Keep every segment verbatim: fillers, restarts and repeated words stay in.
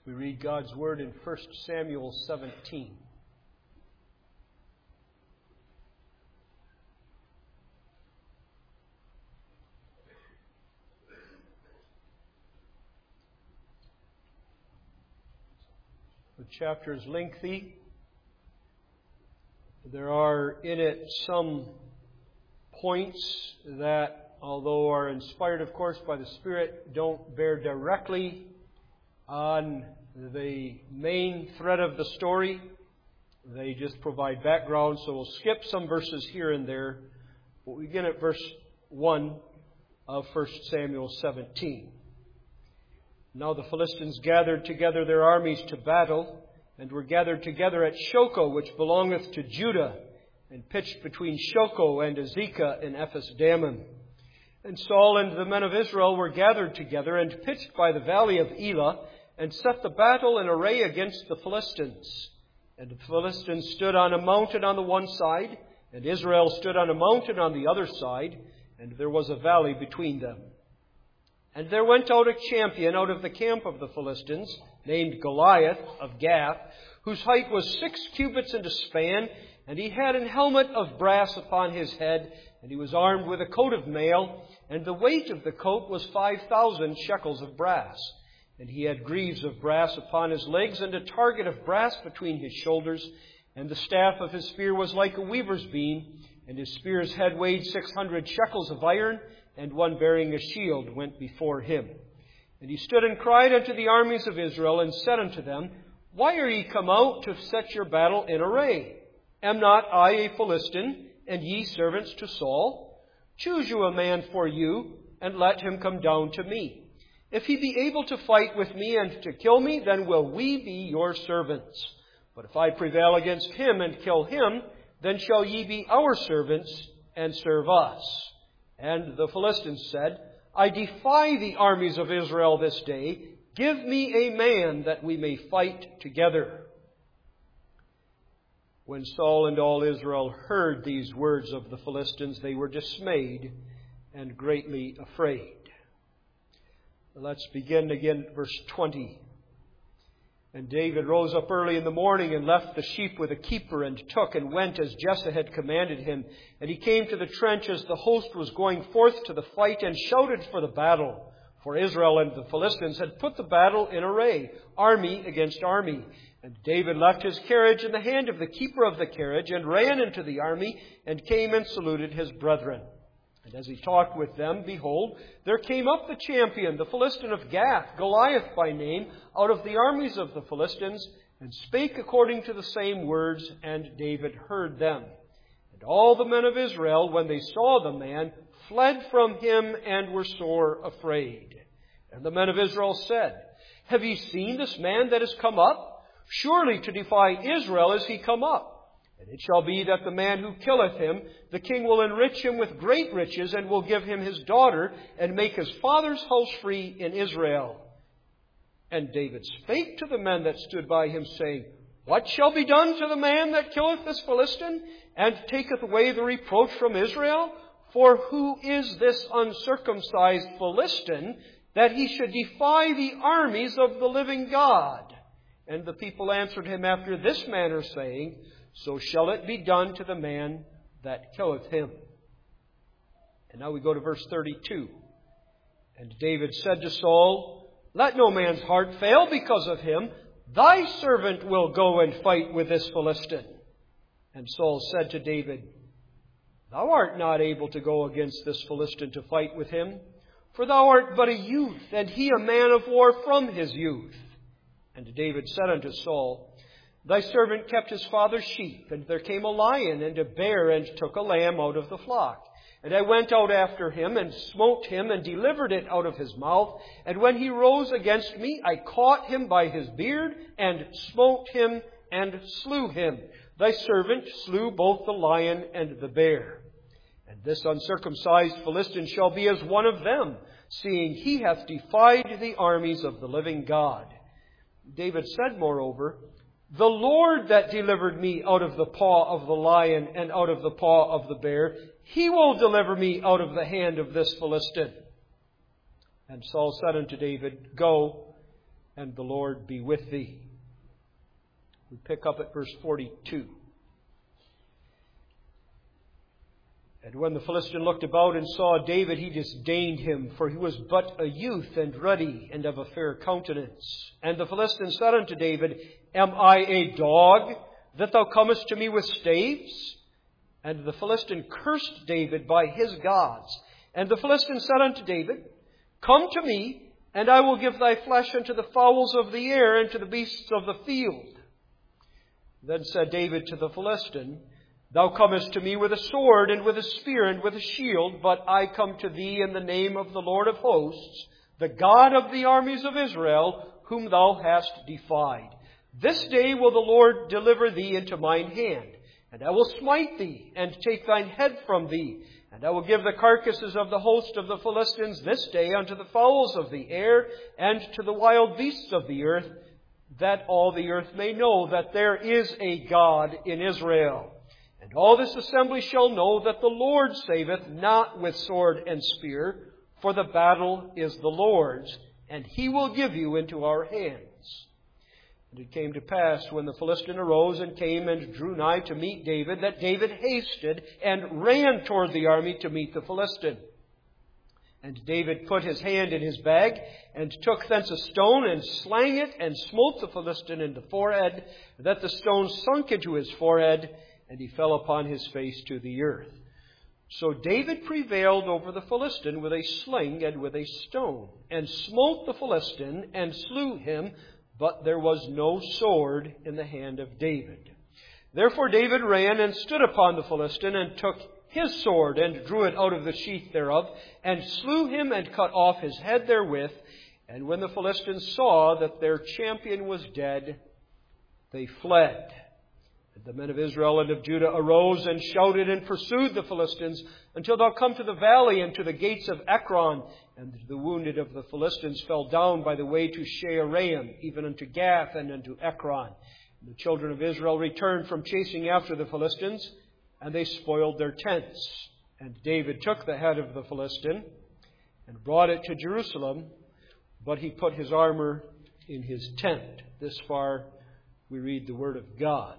We read God's Word in First Samuel seventeen. The chapter is lengthy. There are in it some points that, although are inspired, of course, by the Spirit, don't bear directly on the main thread of the story. They just provide background, so we'll skip some verses here and there. But we begin at verse one of First Samuel seventeen. Now the Philistines gathered together their armies to battle, and were gathered together at Shoco, which belongeth to Judah, and pitched between Shoco and Azekah in Ephes-dammim. And Saul and the men of Israel were gathered together, and pitched by the valley of Elah, and set the battle in array against the Philistines. And the Philistines stood on a mountain on the one side, and Israel stood on a mountain on the other side, and there was a valley between them. And there went out a champion out of the camp of the Philistines, named Goliath of Gath, whose height was six cubits and a span, and he had an helmet of brass upon his head, and he was armed with a coat of mail, and the weight of the coat was five thousand shekels of brass. And he had greaves of brass upon his legs, and a target of brass between his shoulders, and the staff of his spear was like a weaver's beam, and his spear's head weighed six hundred shekels of iron, and one bearing a shield went before him. And he stood and cried unto the armies of Israel, and said unto them, Why are ye come out to set your battle in array? Am not I a Philistine, and ye servants to Saul? Choose you a man for you, and let him come down to me. If he be able to fight with me and to kill me, then will we be your servants. But if I prevail against him and kill him, then shall ye be our servants and serve us. And the Philistines said, I defy the armies of Israel this day. Give me a man that we may fight together. When Saul and all Israel heard these words of the Philistines, they were dismayed and greatly afraid. Let's begin again at verse twenty. And David rose up early in the morning and left the sheep with a keeper, and took and went as Jesse had commanded him. And he came to the trench as the host was going forth to the fight, and shouted for the battle. For Israel and the Philistines had put the battle in array, army against army. And David left his carriage in the hand of the keeper of the carriage, and ran into the army, and came and saluted his brethren. And as he talked with them, behold, there came up the champion, the Philistine of Gath, Goliath by name, out of the armies of the Philistines, and spake according to the same words, and David heard them. And all the men of Israel, when they saw the man, fled from him, and were sore afraid. And the men of Israel said, Have ye seen this man that is come up? Surely to defy Israel is he come up. And it shall be that the man who killeth him, the king will enrich him with great riches, and will give him his daughter, and make his father's house free in Israel. And David spake to the men that stood by him, saying, What shall be done to the man that killeth this Philistine, and taketh away the reproach from Israel? For who is this uncircumcised Philistine, that he should defy the armies of the living God? And the people answered him after this manner, saying, So shall it be done to the man that killeth him. And now we go to verse thirty-two. And David said to Saul, Let no man's heart fail because of him. Thy servant will go and fight with this Philistine. And Saul said to David, Thou art not able to go against this Philistine to fight with him, for thou art but a youth, and he a man of war from his youth. And David said unto Saul, Thy servant kept his father's sheep, and there came a lion and a bear, and took a lamb out of the flock. And I went out after him, and smote him, and delivered it out of his mouth. And when he rose against me, I caught him by his beard, and smote him, and slew him. Thy servant slew both the lion and the bear. And this uncircumcised Philistine shall be as one of them, seeing he hath defied the armies of the living God. David said, moreover, The Lord that delivered me out of the paw of the lion and out of the paw of the bear, he will deliver me out of the hand of this Philistine. And Saul said unto David, Go, and the Lord be with thee. We pick up at verse forty-two. And when the Philistine looked about and saw David, he disdained him, for he was but a youth and ruddy and of a fair countenance. And the Philistine said unto David, Am I a dog, that thou comest to me with staves? And the Philistine cursed David by his gods. And the Philistine said unto David, Come to me, and I will give thy flesh unto the fowls of the air and to the beasts of the field. Then said David to the Philistine, Thou comest to me with a sword and with a spear and with a shield, but I come to thee in the name of the Lord of hosts, the God of the armies of Israel, whom thou hast defied. This day will the Lord deliver thee into mine hand, and I will smite thee, and take thine head from thee, and I will give the carcasses of the host of the Philistines this day unto the fowls of the air, and to the wild beasts of the earth, that all the earth may know that there is a God in Israel. And all this assembly shall know that the Lord saveth not with sword and spear, for the battle is the Lord's, and He will give you into our hands. And it came to pass, when the Philistine arose and came and drew nigh to meet David, that David hasted and ran toward the army to meet the Philistine. And David put his hand in his bag, and took thence a stone, and slang it, and smote the Philistine in the forehead, that the stone sunk into his forehead, and he fell upon his face to the earth. So David prevailed over the Philistine with a sling and with a stone, and smote the Philistine, and slew him, but there was no sword in the hand of David. Therefore David ran and stood upon the Philistine, and took his sword, and drew it out of the sheath thereof, and slew him, and cut off his head therewith. And when the Philistines saw that their champion was dead, they fled. And the men of Israel and of Judah arose and shouted and pursued the Philistines, until thou come to the valley and to the gates of Ekron. And the wounded of the Philistines fell down by the way to Shaaraim, even unto Gath and unto Ekron. And the children of Israel returned from chasing after the Philistines, and they spoiled their tents. And David took the head of the Philistine and brought it to Jerusalem, but he put his armor in his tent. This far we read the Word of God.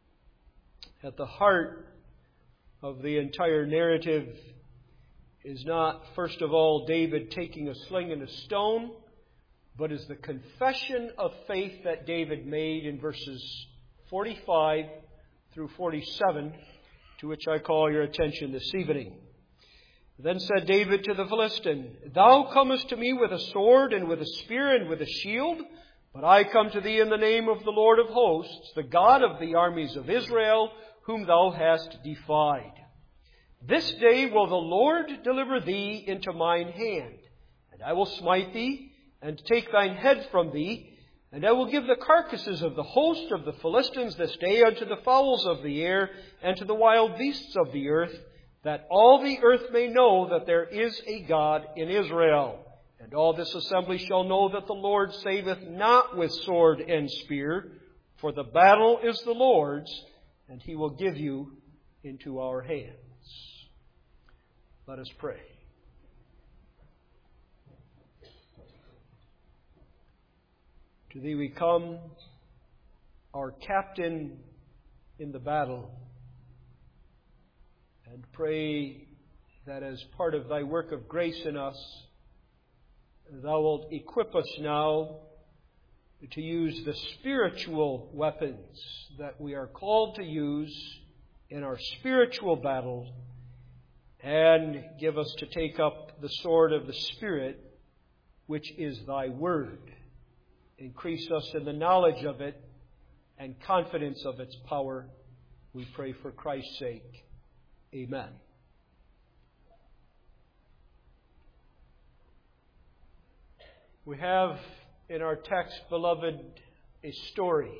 At the heart of the entire narrative is not, first of all, David taking a sling and a stone, but is the confession of faith that David made in verses forty-five through forty-seven, to which I call your attention this evening. Then said David to the Philistine, Thou comest to me with a sword and with a spear and with a shield, but I come to thee in the name of the Lord of hosts, the God of the armies of Israel, whom thou hast defied. This day will the Lord deliver thee into mine hand, and I will smite thee, and take thine head from thee, and I will give the carcasses of the host of the Philistines this day unto the fowls of the air, and to the wild beasts of the earth, that all the earth may know that there is a God in Israel. And all this assembly shall know that the Lord saveth not with sword and spear, for the battle is the Lord's, and He will give you into our hands. Let us pray. To Thee we come, our captain in the battle, and pray that as part of Thy work of grace in us, Thou wilt equip us now to use the spiritual weapons that we are called to use in our spiritual battle, and give us to take up the sword of the Spirit, which is Thy Word. Increase us in the knowledge of it and confidence of its power. We pray for Christ's sake. Amen. We have in our text, beloved, a story.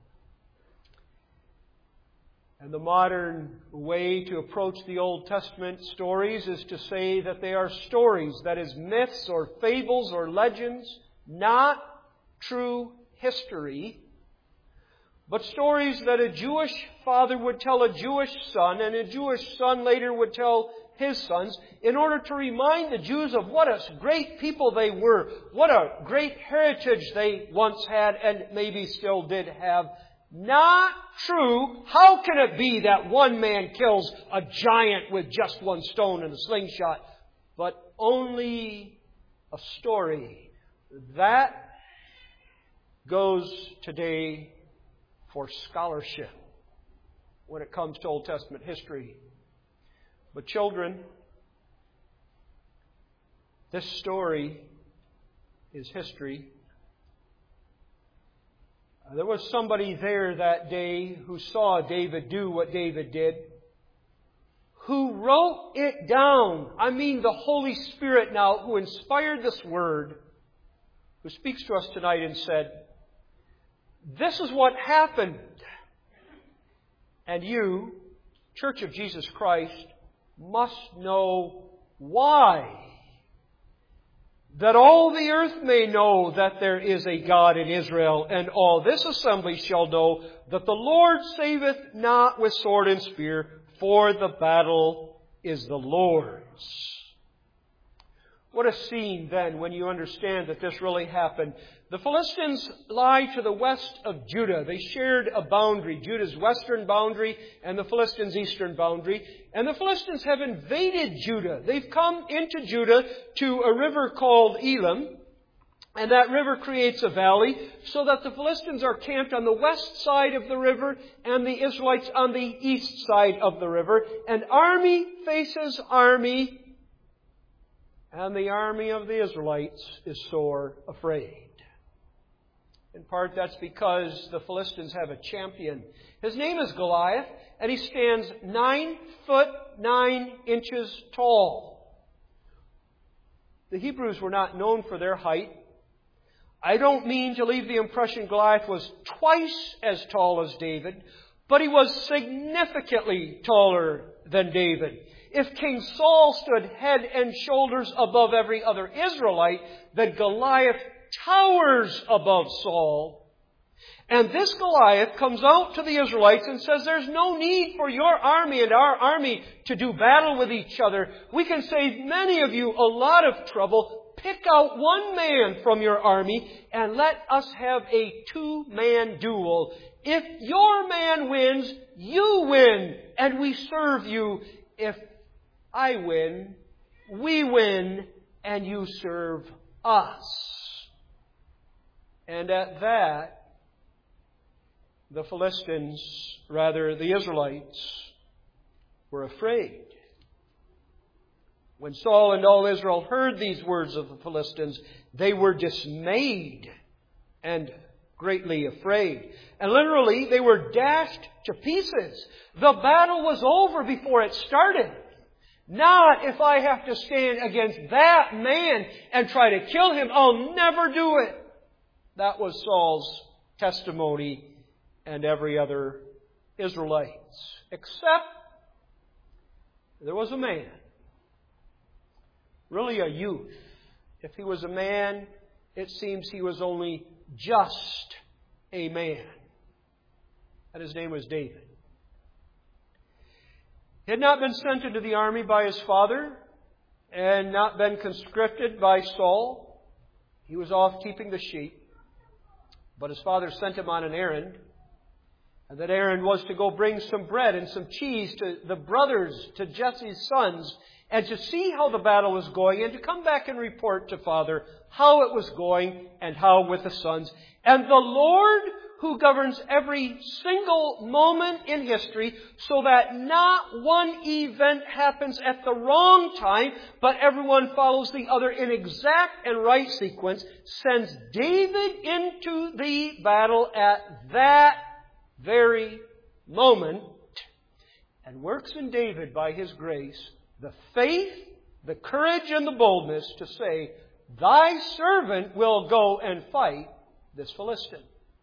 And the modern way to approach the Old Testament stories is to say that they are stories, that is, myths or fables or legends, not true history, but stories that a Jewish father would tell a Jewish son, and a Jewish son later would tell his sons, in order to remind the Jews of what a great people they were, what a great heritage they once had and maybe still did have. Not true. How can it be that one man kills a giant with just one stone and a slingshot? But only a story. That goes today for scholarship when it comes to Old Testament history. But children, this story is history. Uh, there was somebody there that day who saw David do what David did, who wrote it down. I mean the Holy Spirit now, who inspired this word, who speaks to us tonight and said, this is what happened. And you, Church of Jesus Christ, must know why. That all the earth may know that there is a God in Israel, and all this assembly shall know that the Lord saveth not with sword and spear, for the battle is the Lord's. What a scene then when you understand that this really happened. The Philistines lie to the west of Judah. They shared a boundary, Judah's western boundary and the Philistines' eastern boundary. And the Philistines have invaded Judah. They've come into Judah to a river called Elam. And that river creates a valley so that the Philistines are camped on the west side of the river and the Israelites on the east side of the river. And army faces army. And the army of the Israelites is sore afraid. In part, that's because the Philistines have a champion. His name is Goliath, and he stands nine foot nine inches tall. The Hebrews were not known for their height. I don't mean to leave the impression Goliath was twice as tall as David, but he was significantly taller than David. If King Saul stood head and shoulders above every other Israelite, then Goliath towers above Saul. And this Goliath comes out to the Israelites and says, there's no need for your army and our army to do battle with each other. We can save many of you a lot of trouble. Pick out one man from your army and let us have a two-man duel. If your man wins, you win, and we serve you. If I win, we win, and you serve us. And at that, the Philistines, rather the Israelites, were afraid. When Saul and all Israel heard these words of the Philistines, they were dismayed and greatly afraid. And literally, they were dashed to pieces. The battle was over before it started. Not if I have to stand against that man and try to kill him. I'll never do it. That was Saul's testimony and every other Israelite's. Except there was a man. Really a youth. If he was a man, it seems he was only just a man. And his name was David. He had not been sent into the army by his father and not been conscripted by Saul. He was off keeping the sheep. But his father sent him on an errand. And that errand was to go bring some bread and some cheese to the brothers, to Jesse's sons, and to see how the battle was going and to come back and report to Father how it was going and how with the sons. And the Lord, who governs every single moment in history so that not one event happens at the wrong time, but everyone follows the other in exact and right sequence, sends David into the battle at that very moment and works in David by His grace the faith, the courage, and the boldness to say, thy servant will go and fight this Philistine.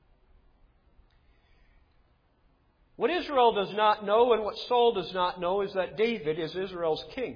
What Israel does not know and what Saul does not know is that David is Israel's king.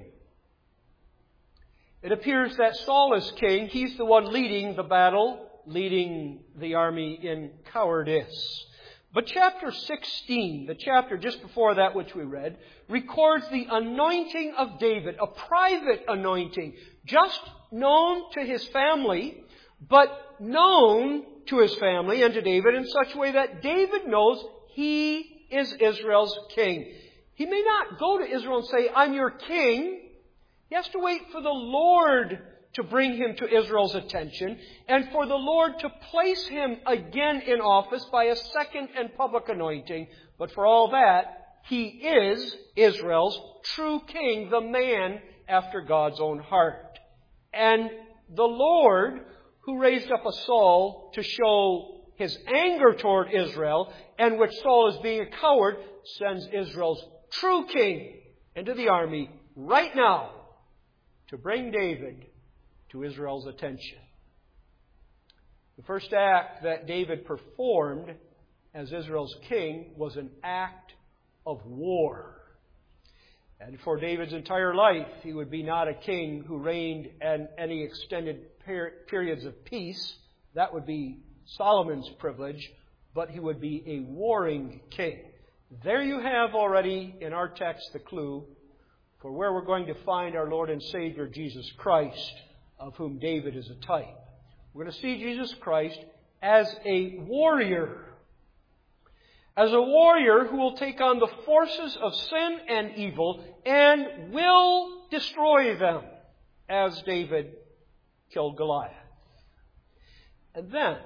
It appears that Saul is king. He's the one leading the battle, leading the army in cowardice. But chapter sixteen, the chapter just before that which we read, records the anointing of David, a private anointing, just known to his family, but known to his family and to David in such a way that David knows he is Israel's king. He may not go to Israel and say, I'm your king. He has to wait for the Lord to bring him to Israel's attention and for the Lord to place him again in office by a second and public anointing. But for all that, he is Israel's true king, the man after God's own heart. And the Lord, who raised up a Saul to show his anger toward Israel, and which Saul is being a coward, sends Israel's true king into the army right now to bring David to Israel's attention. The first act that David performed as Israel's king was an act of war. And for David's entire life, he would be not a king who reigned in any extended per- periods of peace. That would be Solomon's privilege, but he would be a warring king. There you have already in our text the clue for where we're going to find our Lord and Savior Jesus Christ, of whom David is a type. We're going to see Jesus Christ as a warrior. As a warrior who will take on the forces of sin and evil and will destroy them, as David killed Goliath. And then,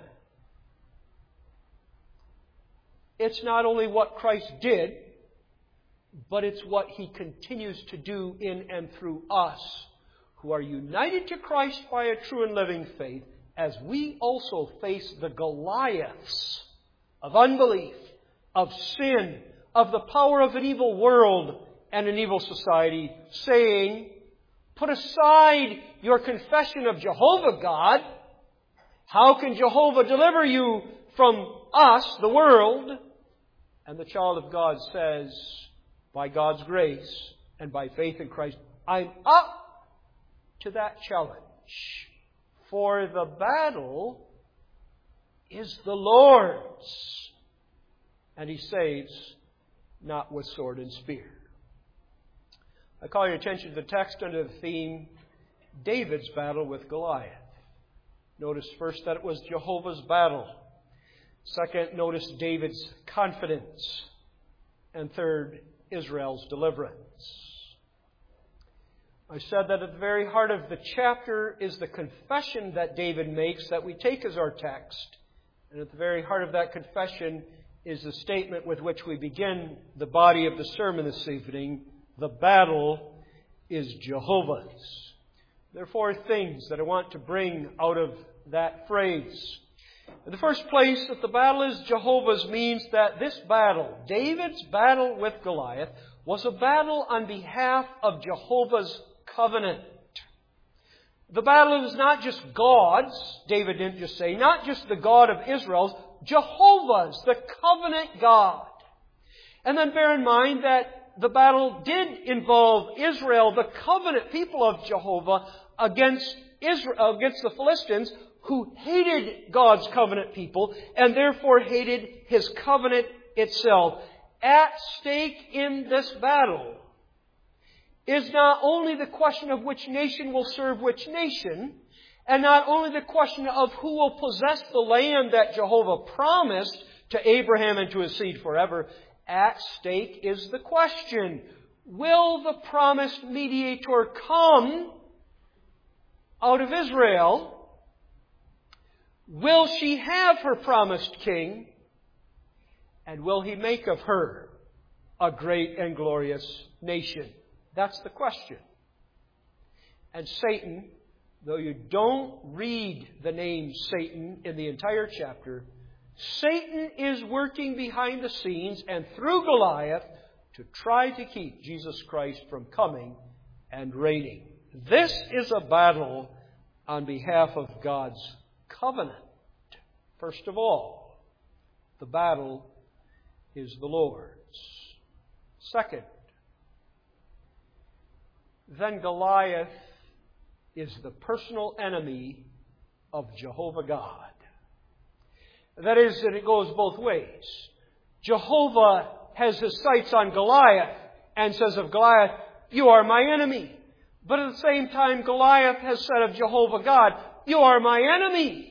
it's not only what Christ did, but it's what He continues to do in and through us, who are united to Christ by a true and living faith, as we also face the Goliaths of unbelief, of sin, of the power of an evil world and an evil society, saying, put aside your confession of Jehovah God. How can Jehovah deliver you from us, the world? And the child of God says, by God's grace and by faith in Christ, I'm up to that challenge. For the battle is the Lord's. And He saves not with sword and spear. I call your attention to the text under the theme, David's battle with Goliath. Notice first that it was Jehovah's battle. Second, notice David's confidence. And third, Israel's deliverance. I said that at the very heart of the chapter is the confession that David makes that we take as our text. And at the very heart of that confession is the statement with which we begin the body of the sermon this evening. The battle is Jehovah's. There are four things that I want to bring out of that phrase. In the first place, that the battle is Jehovah's means that this battle, David's battle with Goliath, was a battle on behalf of Jehovah's covenant. The battle is not just God's, David didn't just say, not just the God of Israel's, Jehovah's, the covenant God. And then bear in mind that the battle did involve Israel, the covenant people of Jehovah, against Israel, against the Philistines, who hated God's covenant people and therefore hated His covenant itself. At stake in this battle is not only the question of which nation will serve which nation, and not only the question of who will possess the land that Jehovah promised to Abraham and to his seed forever. At stake is the question, will the promised mediator come out of Israel? Will she have her promised king? And will He make of her a great and glorious nation? That's the question. And Satan, though you don't read the name Satan in the entire chapter, Satan is working behind the scenes and through Goliath to try to keep Jesus Christ from coming and reigning. This is a battle on behalf of God's covenant. First of all, the battle is the Lord's. Second, then Goliath is the personal enemy of Jehovah God. That is, that it goes both ways. Jehovah has his sights on Goliath and says of Goliath, "You are my enemy." But at the same time, Goliath has said of Jehovah God, "You are my enemy."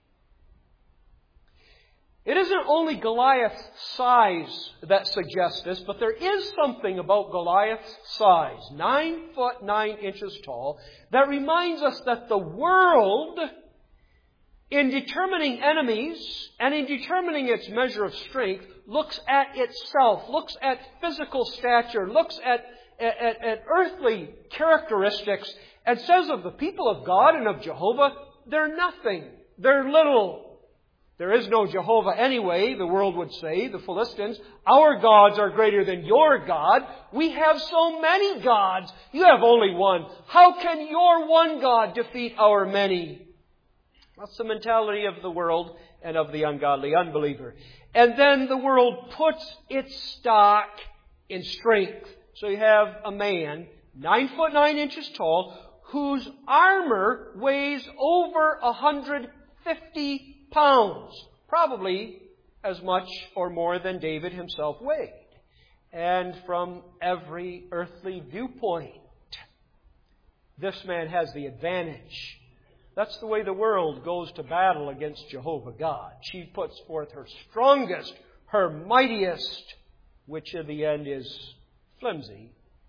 It isn't only Goliath's size that suggests this, but there is something about Goliath's size, nine foot nine inches tall, that reminds us that the world, in determining enemies and in determining its measure of strength, looks at itself, looks at physical stature, looks at, at, at earthly characteristics, and says of the people of God and of Jehovah, they're nothing, they're little. There is no Jehovah anyway, the world would say, the Philistines. Our gods are greater than your God. We have so many gods. You have only one. How can your one God defeat our many? That's the mentality of the world and of the ungodly unbeliever. And then the world puts its stock in strength. So you have a man, nine foot nine inches tall, whose armor weighs over one hundred fifty pounds, probably as much or more than David himself weighed. And from every earthly viewpoint, this man has the advantage. That's the way the world goes to battle against Jehovah God. She puts forth her strongest, her mightiest, which in the end is flimsy,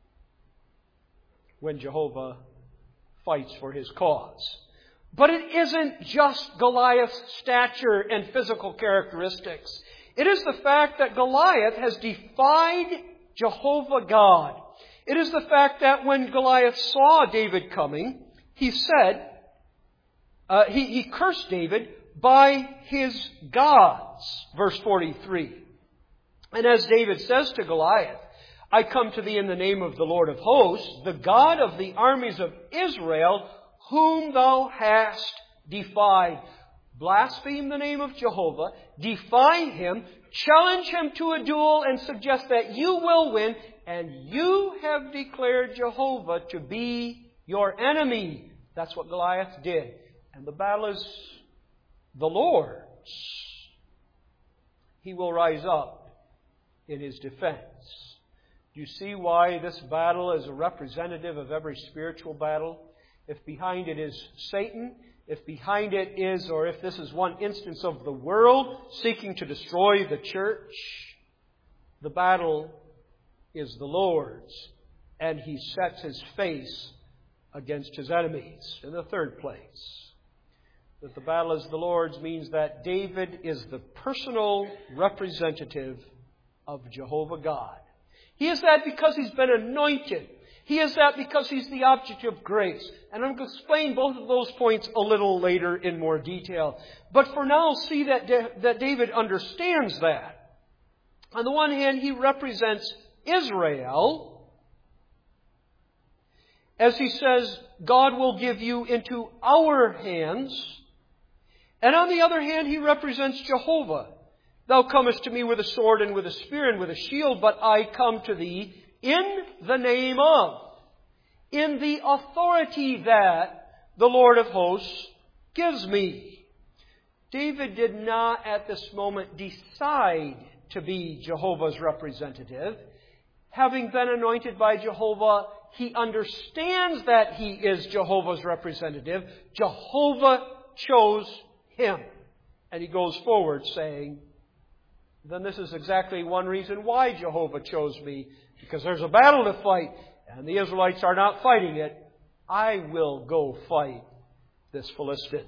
when Jehovah fights for his cause. But it isn't just Goliath's stature and physical characteristics. It is the fact that Goliath has defied Jehovah God. It is the fact that when Goliath saw David coming, he said, uh, he, he cursed David by his gods. Verse forty-three. And as David says to Goliath, "I come to thee in the name of the Lord of hosts, the God of the armies of Israel, whom thou hast defied." Blaspheme the name of Jehovah, defy Him, challenge Him to a duel, and suggest that you will win, and you have declared Jehovah to be your enemy. That's what Goliath did. And the battle is the Lord's. He will rise up in His defense. Do you see why this battle is a representative of every spiritual battle? If behind it is Satan, if behind it is, or if this is one instance of the world seeking to destroy the church, the battle is the Lord's, and He sets His face against His enemies. In the third place, that the battle is the Lord's means that David is the personal representative of Jehovah God. He is that because he's been anointed. He is that because he's the object of grace. And I'm going to explain both of those points a little later in more detail. But for now, see that, that David understands that. On the one hand, he represents Israel, as he says, God will give you into our hands. And on the other hand, he represents Jehovah. Thou comest to me with a sword and with a spear and with a shield, but I come to thee in the name of, in the authority that the Lord of hosts gives me. David did not at this moment decide to be Jehovah's representative. Having been anointed by Jehovah, he understands that he is Jehovah's representative. Jehovah chose him. And he goes forward saying, then this is exactly one reason why Jehovah chose me. Because there's a battle to fight, and the Israelites are not fighting it. I will go fight this Philistine.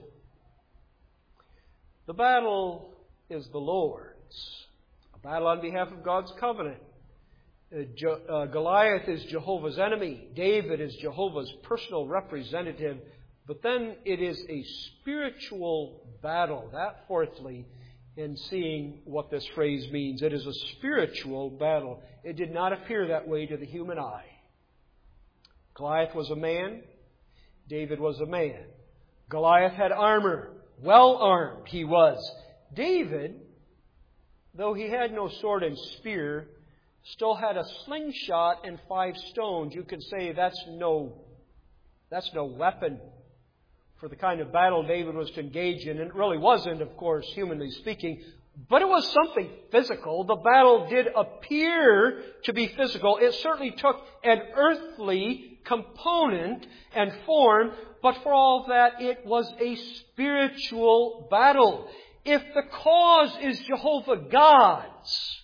The battle is the Lord's. A battle on behalf of God's covenant. Uh, Je- uh, Goliath is Jehovah's enemy. David is Jehovah's personal representative. But then it is a spiritual battle. That, fourthly, in seeing what this phrase means. It is a spiritual battle. It did not appear that way to the human eye. Goliath was a man. David was a man. Goliath had armor. Well armed he was. David, though he had no sword and spear, still had a slingshot and five stones. You could say that's no, that's no weapon for the kind of battle David was to engage in. And it really wasn't, of course, humanly speaking. But it was something physical. The battle did appear to be physical. It certainly took an earthly component and form, but for all that, it was a spiritual battle. If the cause is Jehovah God's,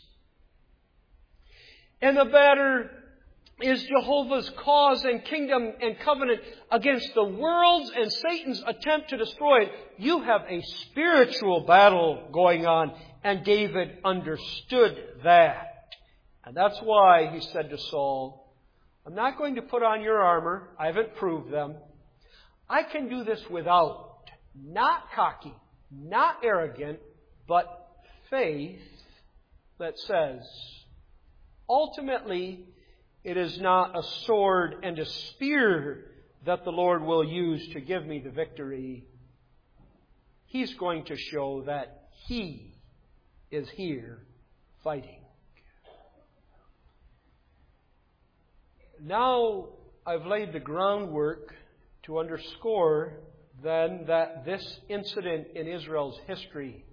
and the battle is Jehovah's cause and kingdom and covenant against the world's and Satan's attempt to destroy it, you have a spiritual battle going on. And David understood that. And that's why he said to Saul, I'm not going to put on your armor. I haven't proved them. I can do this without. Not cocky, not arrogant, but faith that says, ultimately, it is not a sword and a spear that the Lord will use to give me the victory. He's going to show that He is here fighting. Now I've laid the groundwork to underscore then that this incident in Israel's history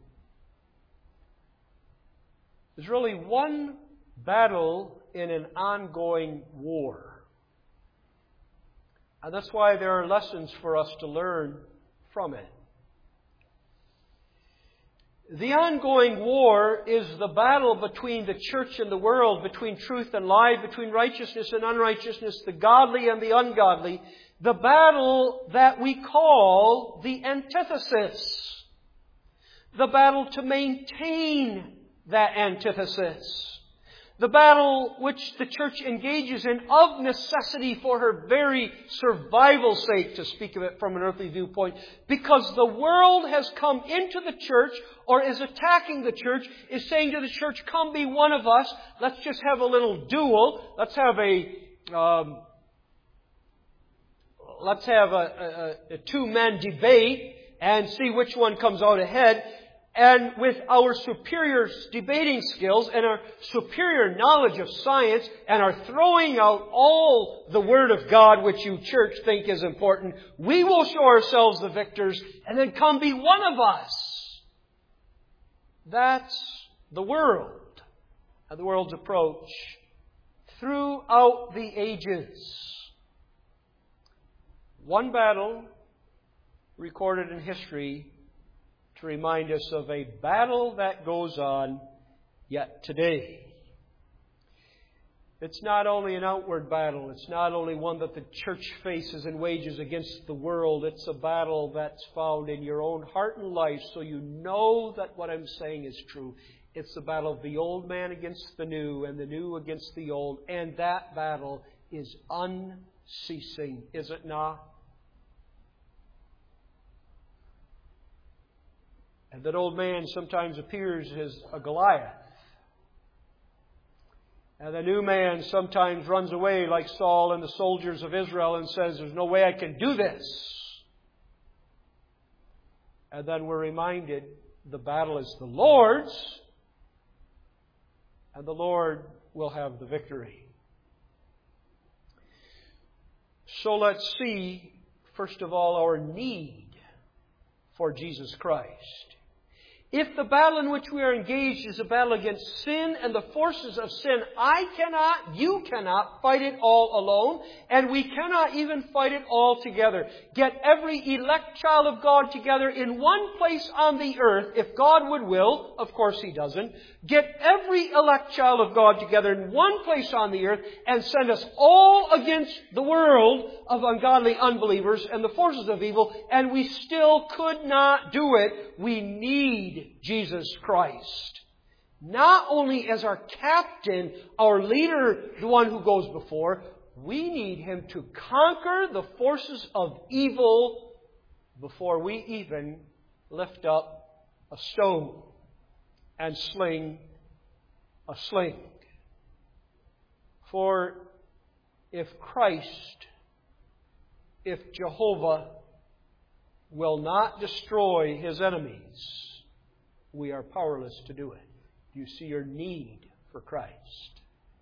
is really one battle in an ongoing war. And that's why there are lessons for us to learn from it. The ongoing war is the battle between the church and the world, between truth and lie, between righteousness and unrighteousness, the godly and the ungodly. The battle that we call the antithesis. The battle to maintain that antithesis. The battle which the church engages in of necessity for her very survival's sake, to speak of it from an earthly viewpoint, because the world has come into the church or is attacking the church, is saying to the church, come be one of us, let's just have a little duel, let's have a, um, let's have a, a, a two-man debate and see which one comes out ahead. And with our superior debating skills and our superior knowledge of science and our throwing out all the Word of God, which you church think is important, we will show ourselves the victors and then come be one of us. That's the world and the world's approach throughout the ages. One battle recorded in history to remind us of a battle that goes on yet today. It's not only an outward battle. It's not only one that the church faces and wages against the world. It's a battle that's found in your own heart and life, so you know that what I'm saying is true. It's the battle of the old man against the new and the new against the old. And that battle is unceasing, is it not? And that old man sometimes appears as a Goliath. And the new man sometimes runs away like Saul and the soldiers of Israel and says, there's no way I can do this. And then we're reminded the battle is the Lord's, and the Lord will have the victory. So let's see, first of all, our need for Jesus Christ. If the battle in which we are engaged is a battle against sin and the forces of sin, I cannot, you cannot fight it all alone, and we cannot even fight it all together. Get every elect child of God together in one place on the earth, if God would will. Of course He doesn't. Get every elect child of God together in one place on the earth and send us all against the world of ungodly unbelievers and the forces of evil, and we still could not do it. We need Jesus Christ. Not only as our captain, our leader, the one who goes before, we need Him to conquer the forces of evil before we even lift up a stone and sling a sling. For if Christ, if Jehovah will not destroy His enemies, we are powerless to do it. You see your need for Christ.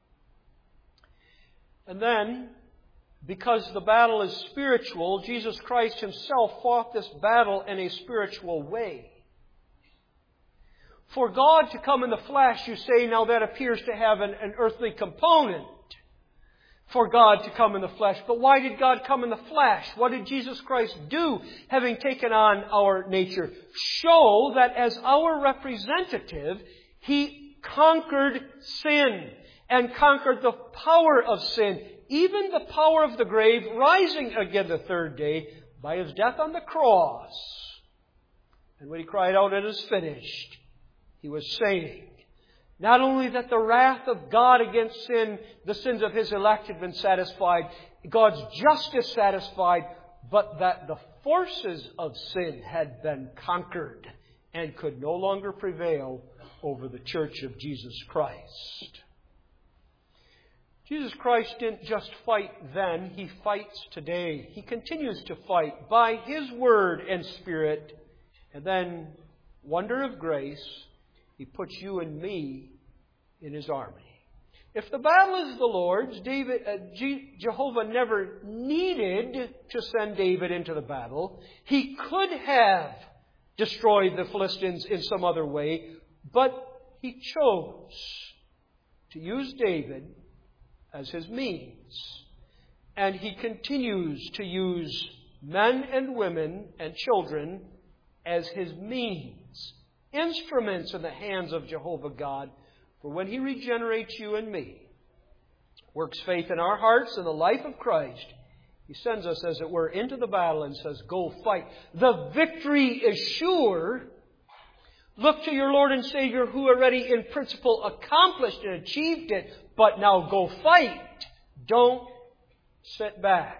And then, because the battle is spiritual, Jesus Christ Himself fought this battle in a spiritual way. For God to come in the flesh, you say, now that appears to have an, an earthly component. For God to come in the flesh. But why did God come in the flesh? What did Jesus Christ do, having taken on our nature? Show that as our representative, He conquered sin and conquered the power of sin, even the power of the grave, rising again the third day by His death on the cross. And when He cried out, "It is finished," He was saying, not only that the wrath of God against sin, the sins of His elect, had been satisfied, God's justice satisfied, but that the forces of sin had been conquered and could no longer prevail over the church of Jesus Christ. Jesus Christ didn't just fight then, He fights today. He continues to fight by His Word and Spirit. And then, wonder of grace, He puts you and me in His army. If the battle is the Lord's, David, uh, G- Jehovah never needed to send David into the battle. He could have destroyed the Philistines in some other way, but He chose to use David as His means. And He continues to use men and women and children as His means, instruments in the hands of Jehovah God, for when He regenerates you and me, works faith in our hearts and the life of Christ, He sends us, as it were, into the battle and says, "Go fight. The victory is sure. Look to your Lord and Savior, who already in principle accomplished and achieved it, but now go fight. Don't sit back."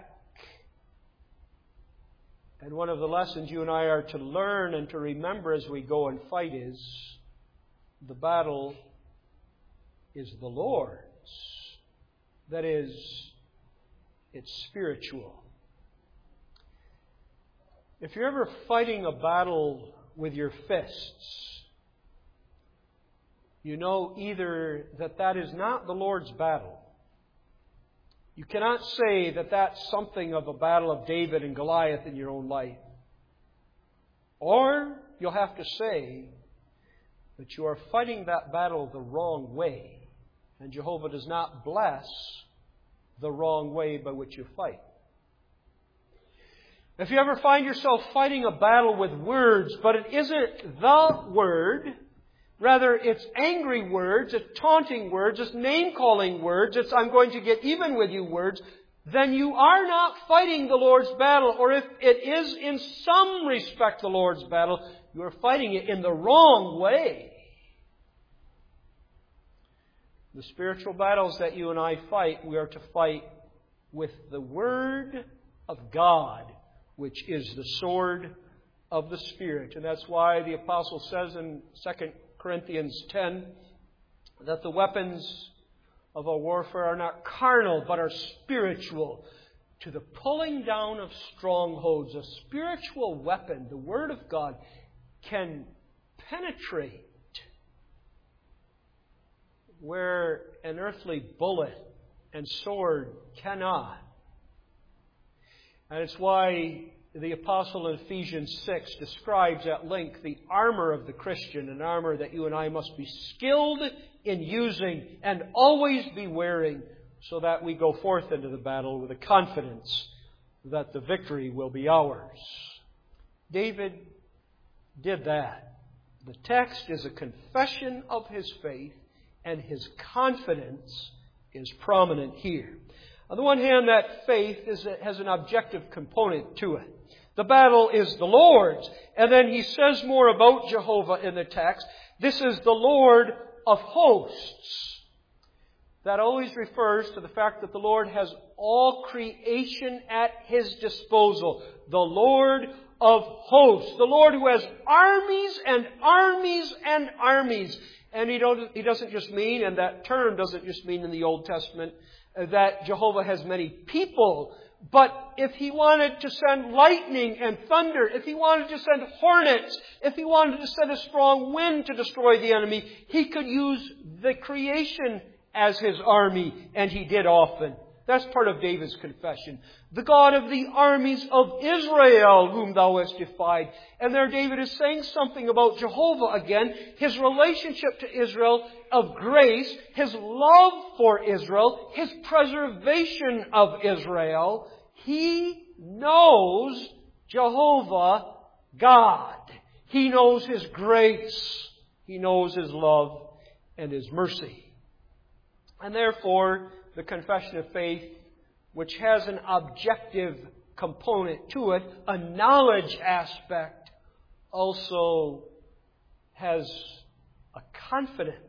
And one of the lessons you and I are to learn and to remember as we go and fight is, the battle is the Lord's. That is, it's spiritual. If you're ever fighting a battle with your fists, you know either that that is not the Lord's battle. You cannot say that that's something of a battle of David and Goliath in your own life. Or you'll have to say that you are fighting that battle the wrong way, and Jehovah does not bless the wrong way by which you fight. If you ever find yourself fighting a battle with words, but it isn't the word, rather it's angry words, it's taunting words, it's name-calling words, it's "I'm going to get even with you" words, then you are not fighting the Lord's battle. Or if it is in some respect the Lord's battle, you are fighting it in the wrong way. The spiritual battles that you and I fight, we are to fight with the Word of God, which is the sword of the Spirit. And that's why the Apostle says in Second Corinthians ten that the weapons of our warfare are not carnal, but are spiritual, to the pulling down of strongholds. A spiritual weapon, the Word of God, can penetrate where an earthly bullet and sword cannot. And it's why the Apostle in Ephesians six describes at length the armor of the Christian, an armor that you and I must be skilled in using and always be wearing, so that we go forth into the battle with the confidence that the victory will be ours. David did that. The text is a confession of his faith, and his confidence is prominent here. On the one hand, that faith is a, has an objective component to it. The battle is the Lord's. And then he says more about Jehovah in the text. This is the Lord of hosts. That always refers to the fact that the Lord has all creation at His disposal. The Lord of hosts. The Lord who has armies and armies and armies. And he, don't, he doesn't just mean, and that term doesn't just mean in the Old Testament, that Jehovah has many people. But if He wanted to send lightning and thunder, if He wanted to send hornets, if He wanted to send a strong wind to destroy the enemy, He could use the creation as His army, and He did often. That's part of David's confession. The God of the armies of Israel, whom thou hast defied. And there David is saying something about Jehovah again. His relationship to Israel of grace, his love for Israel, his preservation of Israel. He knows Jehovah God. He knows His grace. He knows His love and His mercy. And therefore, the confession of faith, which has an objective component to it, a knowledge aspect, also has a confidence.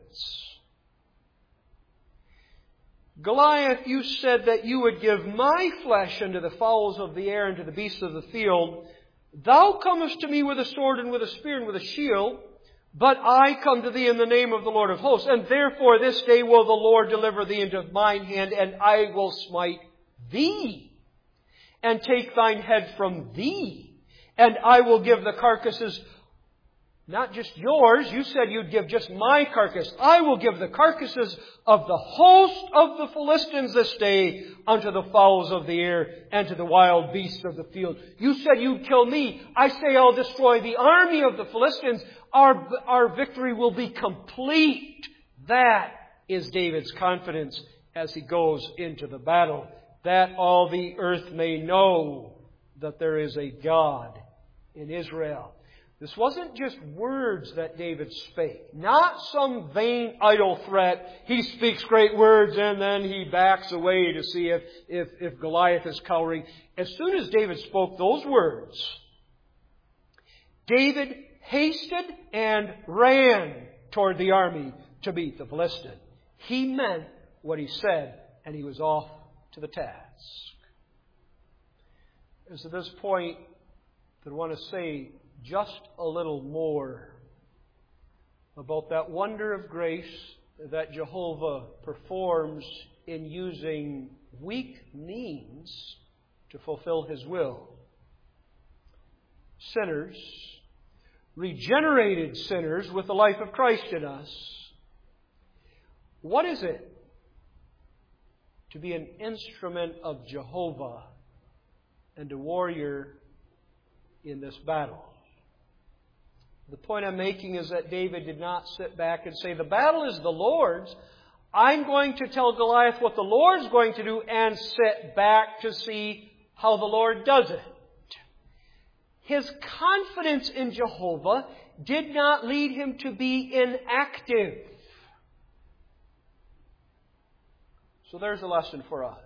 Goliath, you said that you would give my flesh unto the fowls of the air and to the beasts of the field. Thou comest to me with a sword and with a spear and with a shield. But I come to thee in the name of the Lord of hosts, and therefore this day will the Lord deliver thee into mine hand, and I will smite thee, and take thine head from thee, and I will give the carcasses, not just yours, you said you'd give just my carcass, I will give the carcasses of the host of the Philistines this day unto the fowls of the air and to the wild beasts of the field. You said you'd kill me, I say I'll destroy the army of the Philistines. Our, our victory will be complete. That is David's confidence as he goes into the battle. That all the earth may know that there is a God in Israel. This wasn't just words that David spake. Not some vain idle threat. He speaks great words and then he backs away to see if, if, if Goliath is cowering. As soon as David spoke those words, David hasted and ran toward the army to meet the Philistine. He meant what he said, and he was off to the task. It's at this point that I want to say just a little more about that wonder of grace that Jehovah performs in using weak means to fulfill His will. Sinners, regenerated sinners with the life of Christ in us. What is it to be an instrument of Jehovah and a warrior in this battle? The point I'm making is that David did not sit back and say, the battle is the Lord's. I'm going to tell Goliath what the Lord's going to do and sit back to see how the Lord does it. His confidence in Jehovah did not lead him to be inactive. So there's a lesson for us.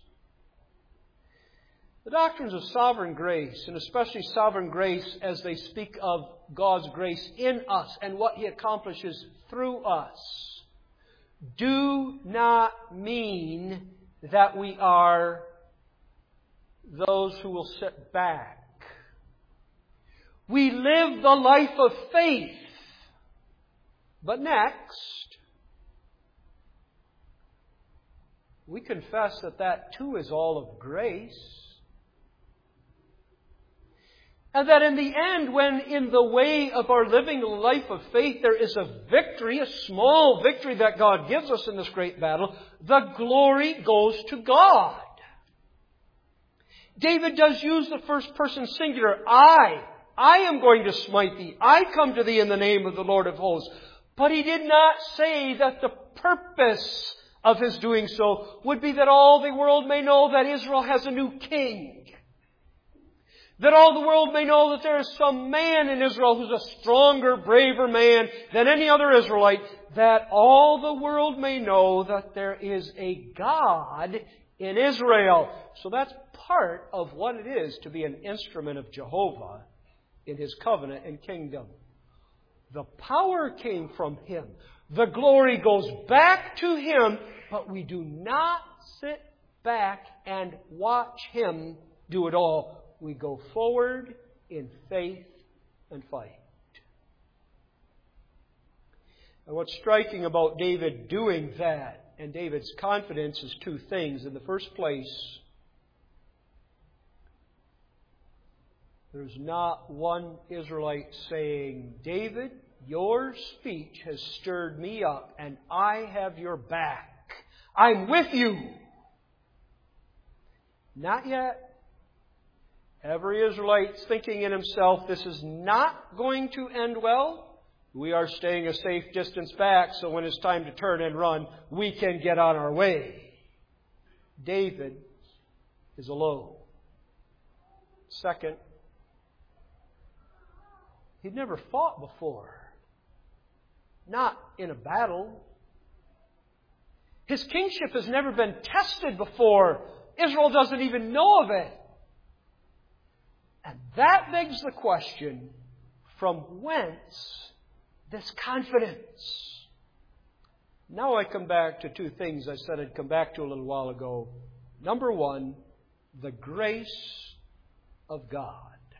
The doctrines of sovereign grace, and especially sovereign grace as they speak of God's grace in us and what He accomplishes through us, do not mean that we are those who will sit back. We live the life of faith. But next, we confess that that too is all of grace. And that in the end, when in the way of our living a life of faith there is a victory, a small victory that God gives us in this great battle, the glory goes to God. David does use the first person singular, I. I am going to smite thee. I come to thee in the name of the Lord of hosts. But he did not say that the purpose of his doing so would be that all the world may know that Israel has a new king. That all the world may know that there is some man in Israel who's a stronger, braver man than any other Israelite. That all the world may know that there is a God in Israel. So that's part of what it is to be an instrument of Jehovah in His covenant and kingdom. The power came from Him. The glory goes back to Him, but we do not sit back and watch Him do it all. We go forward in faith and fight. And what's striking about David doing that and David's confidence is two things. In the first place, there's not one Israelite saying, David, your speech has stirred me up and I have your back. I'm with you. Not yet. Every Israelite thinking in himself, this is not going to end well. We are staying a safe distance back, so when it's time to turn and run, we can get on our way. David is alone. Second, he'd never fought before. Not in a battle. His kingship has never been tested before. Israel doesn't even know of it. And that begs the question, from whence this confidence? Now I come back to two things I said I'd come back to a little while ago. Number one, the grace of God.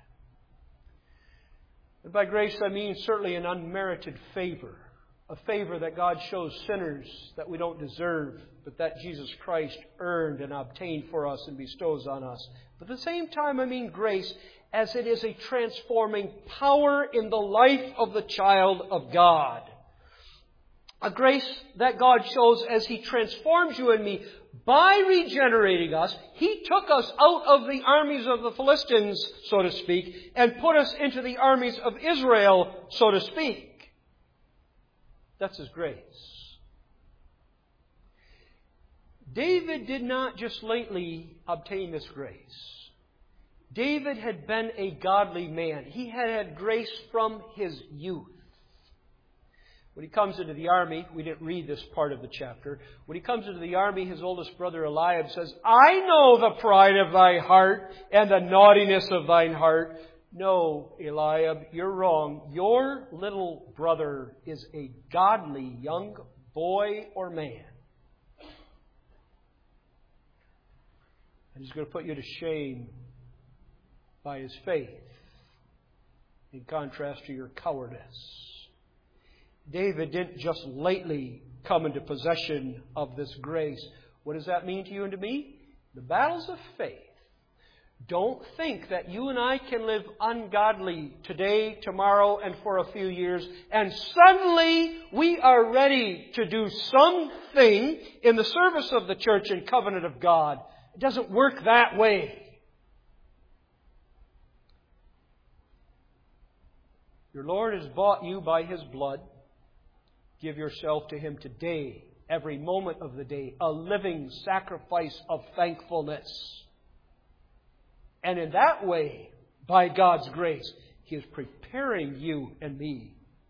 And by grace I mean certainly an unmerited favor. A favor that God shows sinners that we don't deserve, but that Jesus Christ earned and obtained for us and bestows on us. But at the same time, I mean grace as it is a transforming power in the life of the child of God. A grace that God shows as He transforms you and me by regenerating us. He took us out of the armies of the Philistines, so to speak, and put us into the armies of Israel, so to speak. That's His grace. David did not just lately obtain this grace. David had been a godly man. He had had grace from his youth. When he comes into the army, we didn't read this part of the chapter. When he comes into the army, his oldest brother Eliab says, I know the pride of thy heart and the naughtiness of thine heart. No, Eliab, you're wrong. Your little brother is a godly young boy or man. And he's going to put you to shame by his faith, in contrast to your cowardice. David didn't just lately come into possession of this grace. What does that mean to you and to me? The battles of faith. Don't think that you and I can live ungodly today, tomorrow, and for a few years, and suddenly we are ready to do something in the service of the church and covenant of God. It doesn't work that way. Your Lord has bought you by His blood. Give yourself to Him today, every moment of the day, a living sacrifice of thankfulness. And in that way, by God's grace, He is preparing you and me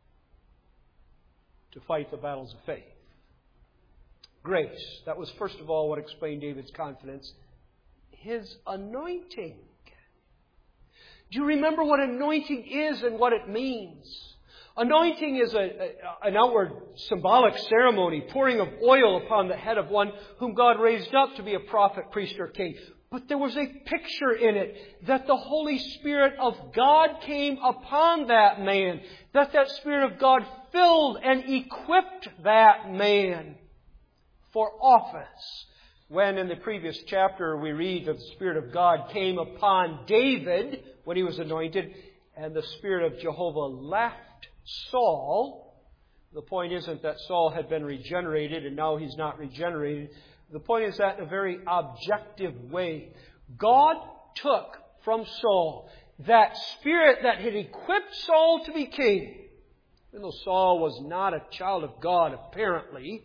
to fight the battles of faith. Grace. That was first of all what explained David's confidence. His anointing. Do you remember what anointing is and what it means? Anointing is a, a, an outward symbolic ceremony, pouring of oil upon the head of one whom God raised up to be a prophet, priest, or king. But there was a picture in it that the Holy Spirit of God came upon that man, that that Spirit of God filled and equipped that man for office. When in the previous chapter we read that the Spirit of God came upon David when he was anointed, and the Spirit of Jehovah left Saul. The point isn't that Saul had been regenerated and now he's not regenerated. The point is that in a very objective way, God took from Saul that Spirit that had equipped Saul to be king. Even though Saul was not a child of God, apparently,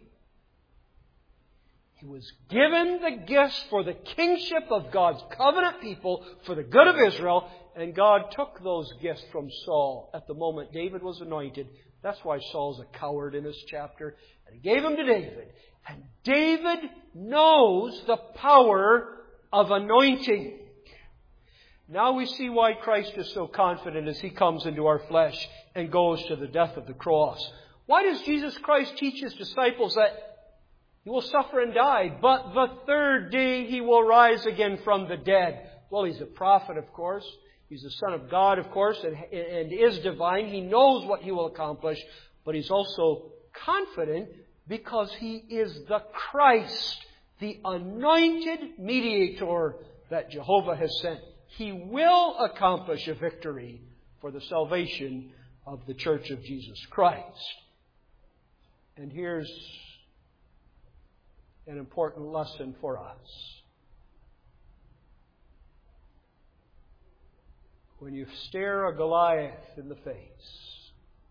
he was given the gifts for the kingship of God's covenant people for the good of Israel. And God took those gifts from Saul at the moment David was anointed. That's why Saul's a coward in this chapter. And He gave them to David. And David knows the power of anointing. Now we see why Christ is so confident as He comes into our flesh and goes to the death of the cross. Why does Jesus Christ teach His disciples that He will suffer and die, but the third day He will rise again from the dead? Well, He's a prophet, of course. He's the Son of God, of course, and, and is divine. He knows what He will accomplish, but He's also confident because He is the Christ, the anointed mediator that Jehovah has sent. He will accomplish a victory for the salvation of the Church of Jesus Christ. And here's an important lesson for us. when you stare a Goliath in the face,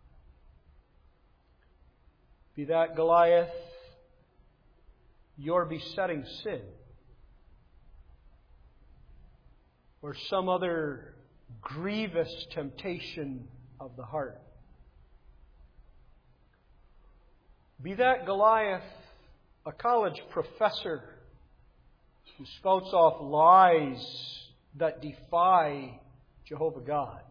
be that Goliath your besetting sin, or some other grievous temptation of the heart. Be that Goliath a college professor who spouts off lies that defy Jehovah God.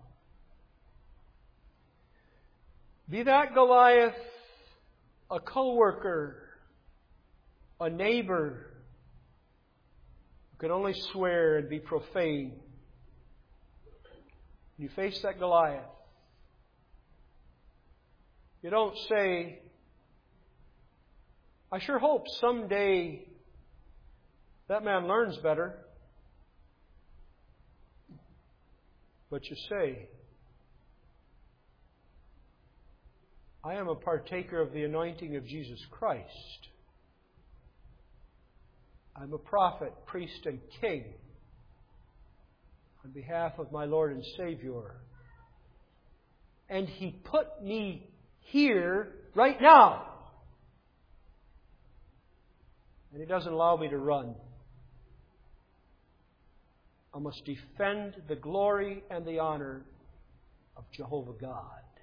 Be that Goliath a co-worker, a neighbor who can only swear and be profane. You face that Goliath. You don't say, I sure hope someday that man learns better. But you say, I am a partaker of the anointing of Jesus Christ. I'm a prophet, priest, and king on behalf of my Lord and Savior. And He put me here right now. And He doesn't allow me to run. I must defend the glory and the honor of Jehovah God.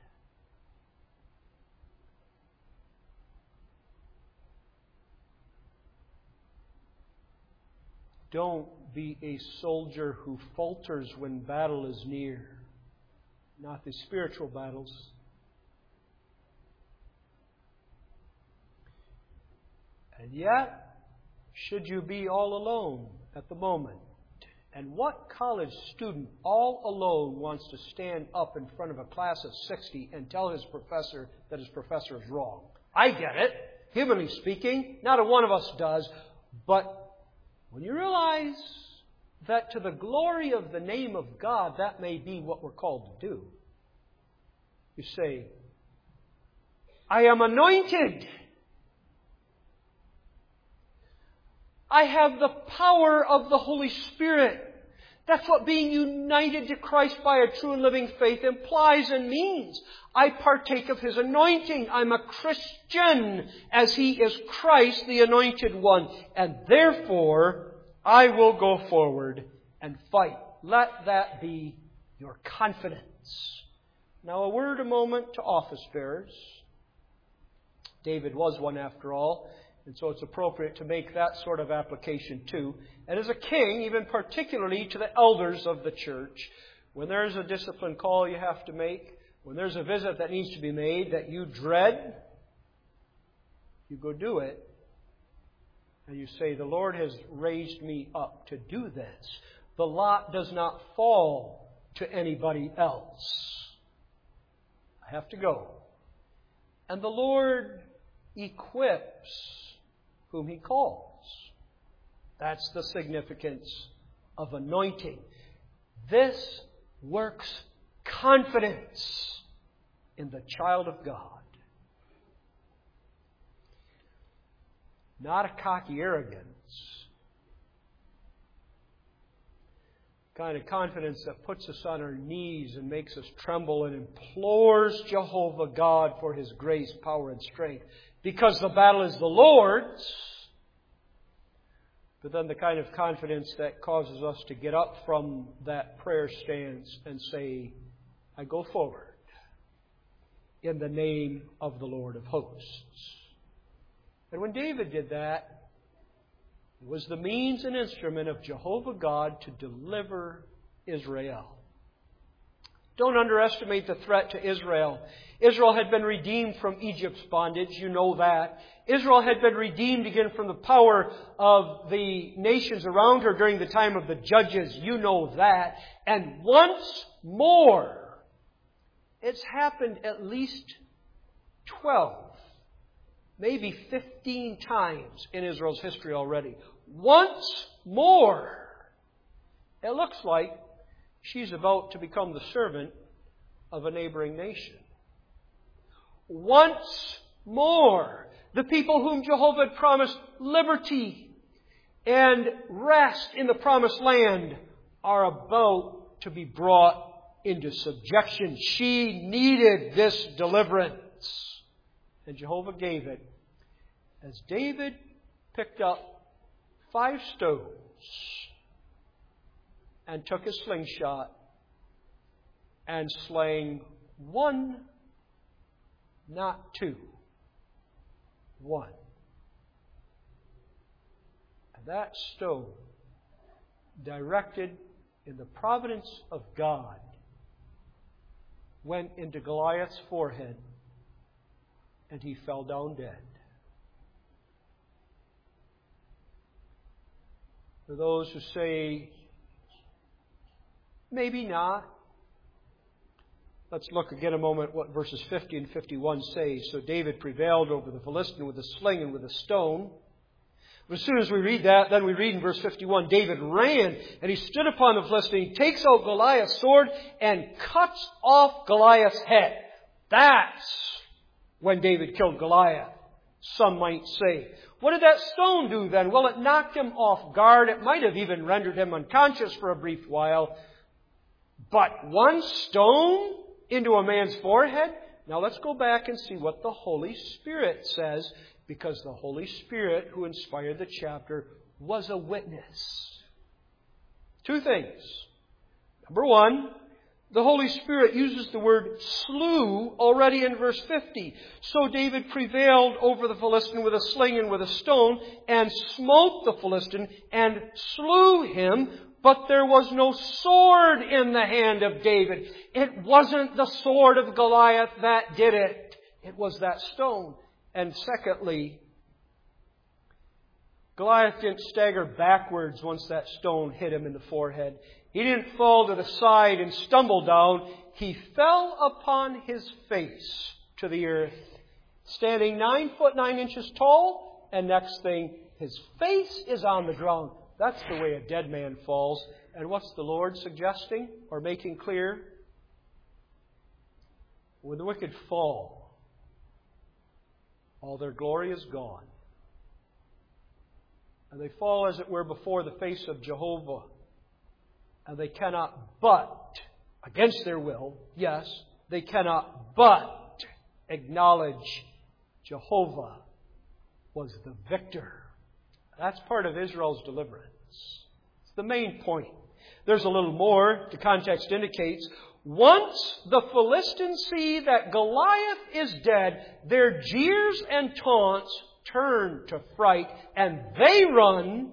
Don't be a soldier who falters when battle is near. Not the spiritual battles. And yet, should you be all alone at the moment? And what college student all alone wants to stand up in front of a class of sixty and tell his professor that his professor is wrong? I get it. Humanly speaking, not a one of us does. But when you realize that to the glory of the name of God, that may be what we're called to do, you say, I am anointed. I have the power of the Holy Spirit. That's what being united to Christ by a true and living faith implies and means. I partake of His anointing. I'm a Christian as He is Christ, the Anointed One. And therefore, I will go forward and fight. Let that be your confidence. Now, a word a moment to office bearers. David was one after all. And so it's appropriate to make that sort of application too. And as a king, even particularly to the elders of the church, when there's a discipline call you have to make, when there's a visit that needs to be made that you dread, you go do it. And you say, the Lord has raised me up to do this. The lot does not fall to anybody else. I have to go. And the Lord equips whom He calls. That's the significance of anointing. This works confidence in the child of God. Not a cocky arrogance. Kind of confidence that puts us on our knees and makes us tremble and implores Jehovah God for His grace, power, and strength. Because the battle is the Lord's. But then the kind of confidence that causes us to get up from that prayer stance and say, I go forward in the name of the Lord of hosts. And when David did that, it was the means and instrument of Jehovah God to deliver Israel. Don't underestimate the threat to Israel. Israel had been redeemed from Egypt's bondage. You know that. Israel had been redeemed again from the power of the nations around her during the time of the judges. You know that. And once more, it's happened at least twelve, maybe fifteen times in Israel's history already. Once more, it looks like she's about to become the servant of a neighboring nation. Once more, the people whom Jehovah had promised liberty and rest in the promised land are about to be brought into subjection. She needed this deliverance. And Jehovah gave it as David picked up five stones and took a slingshot and slaying one, not two, one. And that stone, directed in the providence of God, went into Goliath's forehead, and he fell down dead. For those who say, maybe not, let's look again a moment what verses fifty and fifty-one say. So David prevailed over the Philistine with a sling and with a stone. But as soon as we read that, then we read in verse fifty-one, David ran and he stood upon the Philistine, takes out Goliath's sword and cuts off Goliath's head. That's when David killed Goliath, some might say. What did that stone do then? Well, it knocked him off guard. It might have even rendered him unconscious for a brief while. But one stone into a man's forehead? Now let's go back and see what the Holy Spirit says, because the Holy Spirit who inspired the chapter was a witness. Two things. Number one, the Holy Spirit uses the word slew already in verse fifty. So David prevailed over the Philistine with a sling and with a stone, and smote the Philistine, and slew him. But there was no sword in the hand of David. It wasn't the sword of Goliath that did it. It was that stone. And secondly, Goliath didn't stagger backwards once that stone hit him in the forehead. He didn't fall to the side and stumble down. He fell upon his face to the earth, standing nine foot nine inches tall, and next thing, his face is on the ground. That's the way a dead man falls. And what's the Lord suggesting or making clear? When the wicked fall, all their glory is gone. And they fall, as it were, before the face of Jehovah. And they cannot but, against their will, yes, they cannot but acknowledge Jehovah was the victor. That's part of Israel's deliverance. It's the main point. There's a little more the context indicates. Once the Philistines see that Goliath is dead, their jeers and taunts turn to fright, and they run.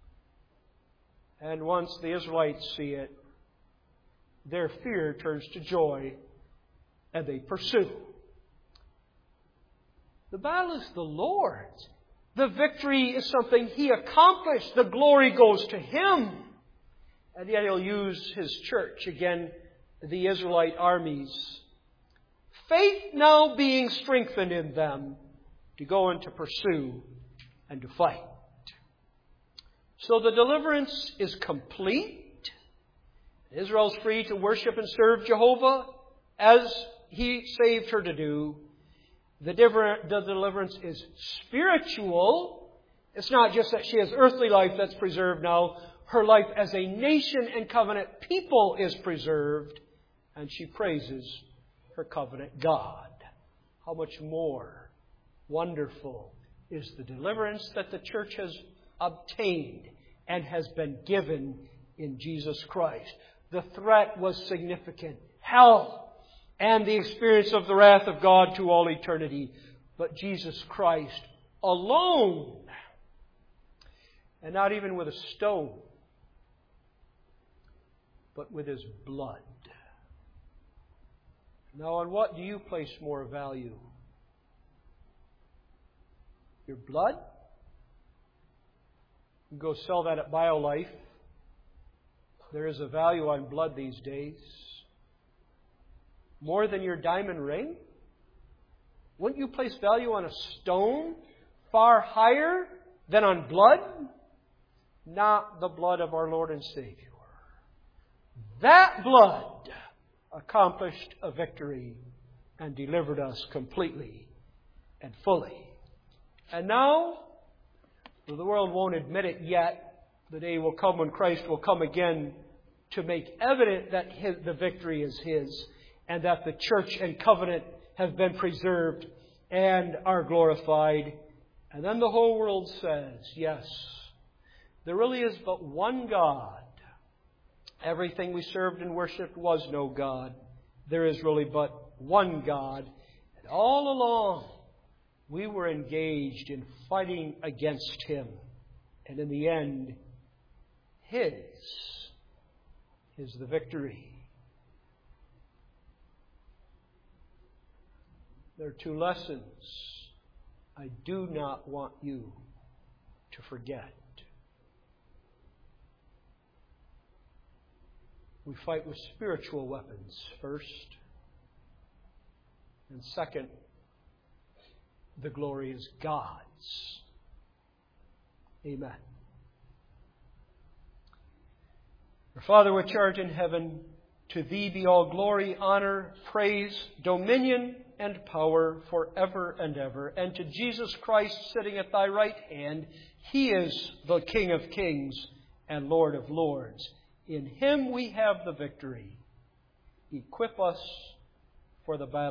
And once the Israelites see it, their fear turns to joy, and they pursue. The battle is the Lord's. The victory is something He accomplished. The glory goes to Him. And yet He'll use His church, again, the Israelite armies. Faith now being strengthened in them to go and to pursue and to fight. So the deliverance is complete. Israel's free to worship and serve Jehovah as He saved her to do. The deliverance is spiritual. It's not just that she has earthly life that's preserved now. Her life as a nation and covenant people is preserved. And she praises her covenant God. How much more wonderful is the deliverance that the church has obtained and has been given in Jesus Christ. The threat was significant. Hell and the experience of the wrath of God to all eternity. But Jesus Christ alone, and not even with a stone, but with His blood. Now, on what do you place more value? Your blood? You go sell that at BioLife. There is a value on blood these days. More than your diamond ring? Wouldn't you place value on a stone far higher than on blood? Not the blood of our Lord and Savior. That blood accomplished a victory and delivered us completely and fully. And now, though the world won't admit it yet, the day will come when Christ will come again to make evident that his, the victory is His, and that the church and covenant have been preserved and are glorified. And then the whole world says, yes, there really is but one God. Everything we served and worshipped was no God. There is really but one God. And all along, we were engaged in fighting against Him. And in the end, His is the victory. There are two lessons I do not want you to forget. We fight with spiritual weapons first. And second, the glory is God's. Amen. Our Father which art in heaven, to Thee be all glory, honor, praise, dominion, and power forever and ever. And to Jesus Christ sitting at Thy right hand, He is the King of kings and Lord of lords. In Him we have the victory. Equip us for the battle.